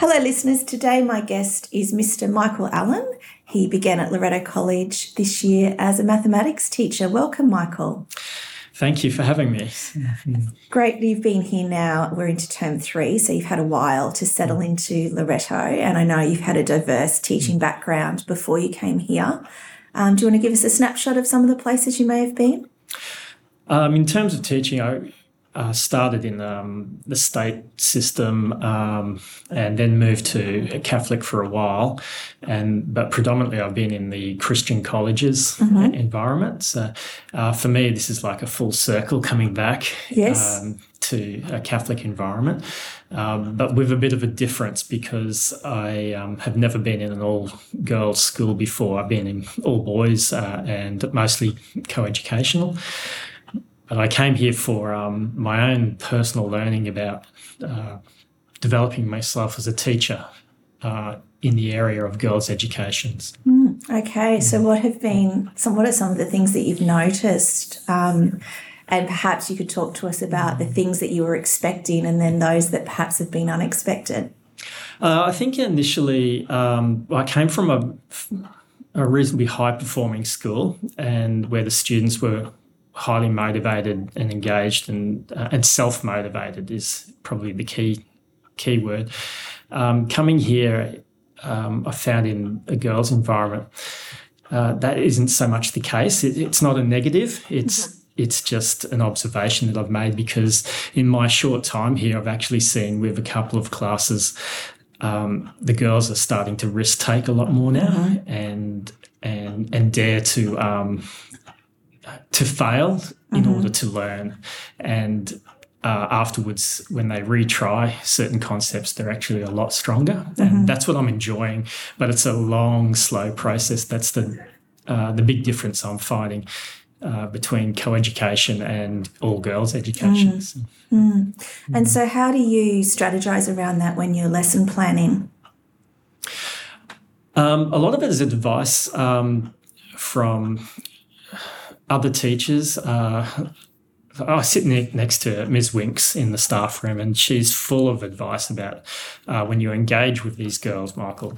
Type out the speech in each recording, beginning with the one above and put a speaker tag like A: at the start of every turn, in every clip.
A: Hello, listeners. Today, my guest is Mr. Michael Allen. He began at Loreto College this year as a mathematics teacher. Welcome, Michael.
B: Thank you for having me.
A: Great. You've been here now. We're into term 3, so you've had a while to settle into Loreto, and I know you've had a diverse teaching background before you came here. Do you want to give us a snapshot of some of the places you may have been?
B: In terms of teaching, I started in the state system and then moved to Catholic for a while, but predominantly I've been in the Christian colleges environment. So for me, this is like a full circle coming back to a Catholic environment, but with a bit of a difference because I have never been in an all-girls school before. I've been in all-boys and mostly co-educational. But I came here for my own personal learning about developing myself as a teacher in the area of girls' educations.
A: Okay, so what are some of the things that you've noticed? And perhaps you could talk to us about the things that you were expecting and then those that perhaps have been unexpected.
B: I think initially I came from a reasonably high-performing school and where the students were highly motivated and engaged and self-motivated is probably the key word. Coming here, I found in a girls' environment that isn't so much the case. It's not a negative. It's just an observation that I've made because in my short time here, I've actually seen with a couple of classes, the girls are starting to risk take a lot more now and dare to fail in order to learn. And afterwards, when they retry certain concepts, they're actually a lot stronger. And that's what I'm enjoying. But it's a long, slow process. That's the big difference I'm finding between co-education and all-girls education.
A: And so how do you strategise around that when you're lesson planning?
B: A lot of it is advice from other teachers. I sit next to Ms. Winks in the staff room and she's full of advice about when you engage with these girls, Michael,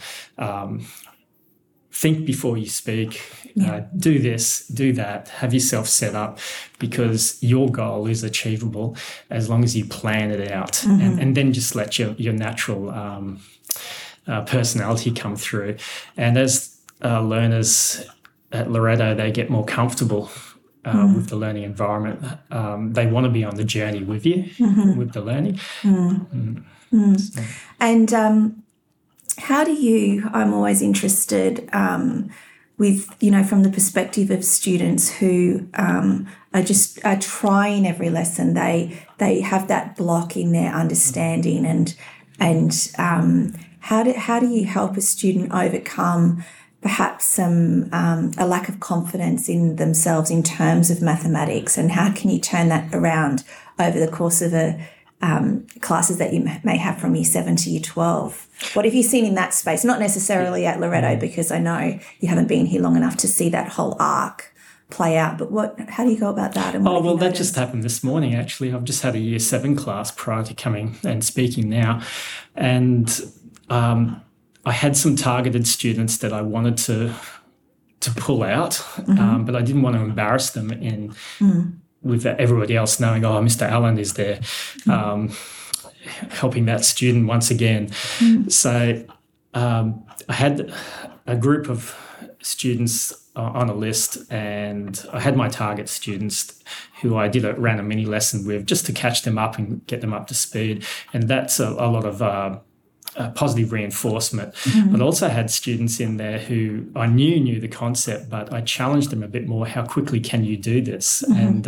B: think before you speak, do this, do that, have yourself set up because your goal is achievable as long as you plan it out and then just let your natural personality come through. And as learners at Loreto, they get more comfortable with the learning environment. They want to be on the journey with you, with the learning. So.
A: And how do you, I'm always interested with, from the perspective of students who are trying every lesson, they have that block in their understanding and how do you help a student overcome perhaps a lack of confidence in themselves in terms of mathematics, and how can you turn that around over the course of classes that you may have from year 7 to year 12? What have you seen in that space? Not necessarily at Loreto, because I know you haven't been here long enough to see that whole arc play out, but how do you go about that? And
B: that just happened this morning, actually. I've just had a year 7 class prior to coming and speaking now, and I had some targeted students that I wanted to pull out, but I didn't want to embarrass them with everybody else knowing, Mr. Allen is there helping that student once again. So I had a group of students on a list, and I had my target students who I ran a mini lesson with just to catch them up and get them up to speed. And that's a lot of positive reinforcement, but also had students in there who I knew the concept, but I challenged them a bit more. How quickly can you do this? And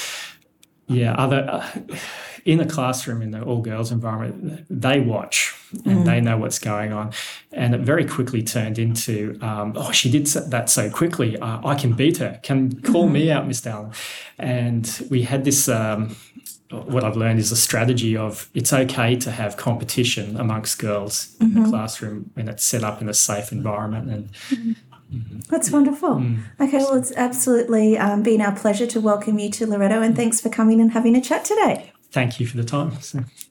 B: in a classroom in the all-girls environment, they watch and they know what's going on. And it very quickly turned into, she did that so quickly, I can beat her. Can call me out, Mr. Allen. And we had this what I've learned is a strategy of it's okay to have competition amongst girls in the classroom when it's set up in a safe environment. And
A: That's wonderful. Okay, well, it's absolutely been our pleasure to welcome you to Loreto, and thanks for coming and having a chat today.
B: Thank you for the time.